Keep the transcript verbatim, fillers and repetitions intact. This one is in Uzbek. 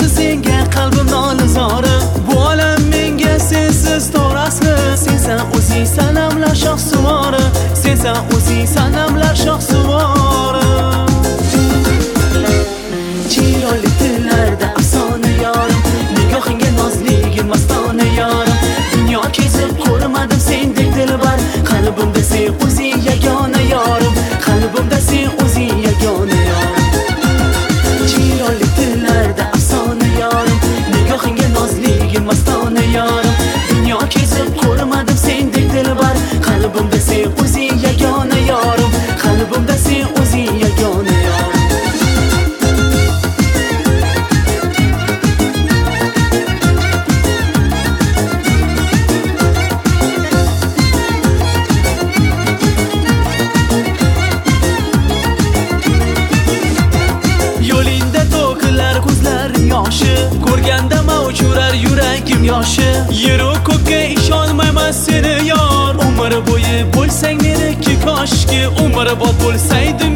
asli senga qalbim nolizori. Bu olam menga sensiz to'rasli. Sensan o'zing sanamlar shoh suvori. Sensan o'zing sanamlar shoh suvori. Chiroyli tillarda afsona yorim, nigohingga nozligim mastona yorim. Dunyo kezib ko'rmadim sendek dilbar, qalbimda sen o'zing yagona yorim. Qalbimda sen o'zing yagona yorim. Chiroyli tillarda afsona yorim, nigohingga nozligim mastona yorim. Dunyo kezib ko'rmadim sendek dilbar, qalbimda sen o'zing yagona yorim. Qalbimda sen o'zing yagona yorim. Ko'rganda mavjurar yuragim yoshi. Yer u ko'kka ishonmayman seni yor. Umr bo'yi bo'lsang meniki koshki, umrbod bo'lsaydim